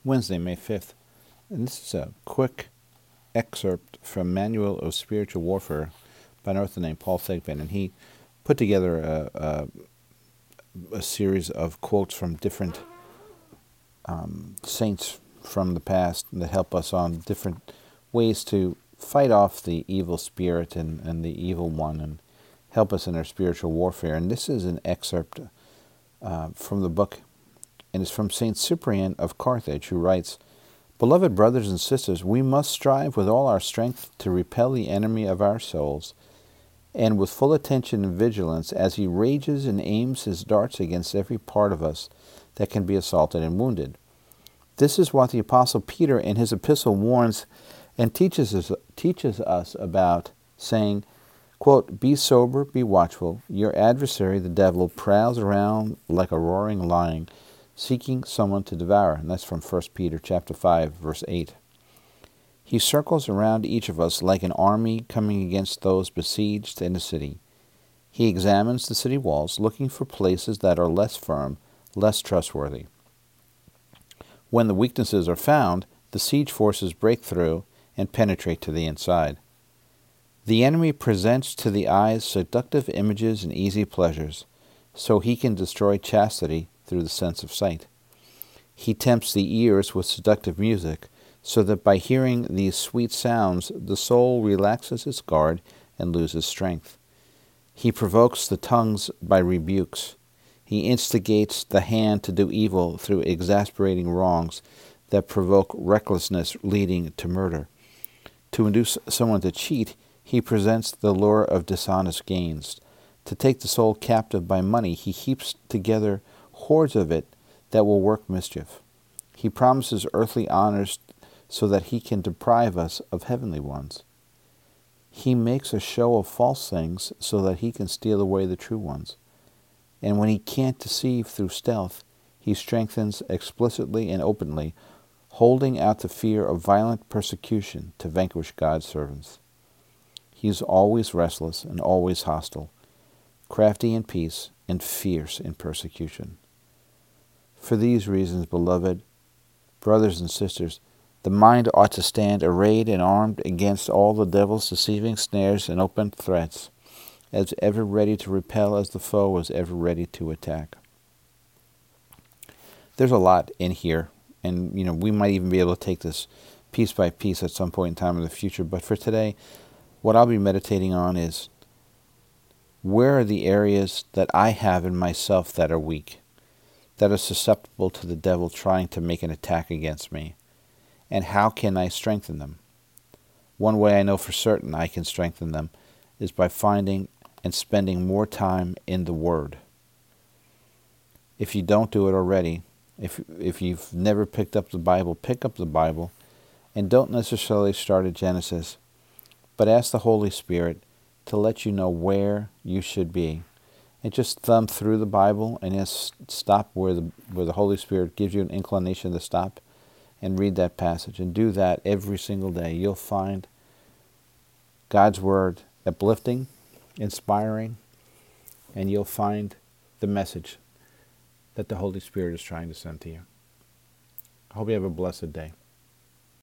Wednesday, May 5th. And this is a quick excerpt from Manual of Spiritual Warfare by an author named Paul Thigpen. And he put together a series of quotes from different saints from the past that help us on different ways to fight off the evil spirit and the evil one and help us in our spiritual warfare. And this is an excerpt from the book, and it's from St. Cyprian of Carthage, who writes, "Beloved brothers and sisters, we must strive with all our strength to repel the enemy of our souls, and with full attention and vigilance as he rages and aims his darts against every part of us that can be assaulted and wounded. This is what the Apostle Peter in his epistle warns and teaches us about, saying, quote, 'Be sober, be watchful. Your adversary, the devil, prowls around like a roaring lion, seeking someone to devour.'" And that's from 1 Peter chapter 5, verse 8. "He circles around each of us like an army coming against those besieged in a city. He examines the city walls, looking for places that are less firm, less trustworthy. When the weaknesses are found, the siege forces break through and penetrate to the inside. The enemy presents to the eyes seductive images and easy pleasures, so he can destroy chastity through the sense of sight. He tempts the ears with seductive music, so that by hearing these sweet sounds the soul relaxes its guard and loses strength. He provokes the tongues by rebukes. He instigates the hand to do evil through exasperating wrongs that provoke recklessness leading to murder. To induce someone to cheat, he presents the lure of dishonest gains. To take the soul captive by money, he heaps together hoards of it that will work mischief. He promises earthly honors so that he can deprive us of heavenly ones. He makes a show of false things so that he can steal away the true ones. And when he can't deceive through stealth, he strengthens explicitly and openly, holding out the fear of violent persecution to vanquish God's servants. He is always restless and always hostile, crafty in peace and fierce in persecution. For these reasons, beloved brothers and sisters, the mind ought to stand arrayed and armed against all the devil's deceiving snares and open threats, as ever ready to repel as the foe is ever ready to attack." There's a lot in here, and we might even be able to take this piece by piece at some point in time in the future. But for today, what I'll be meditating on is, where are the areas that I have in myself that are weak, that are susceptible to the devil trying to make an attack against me, and how can I strengthen them? One way I know for certain I can strengthen them is by finding and spending more time in the Word. If you don't do it already, if you've never picked up the Bible, pick up the Bible, and don't necessarily start at Genesis, but ask the Holy Spirit to let you know where you should be. And just thumb through the Bible and just stop where the Holy Spirit gives you an inclination to stop and read that passage. And do that every single day. You'll find God's Word uplifting, inspiring, and you'll find the message that the Holy Spirit is trying to send to you. I hope you have a blessed day.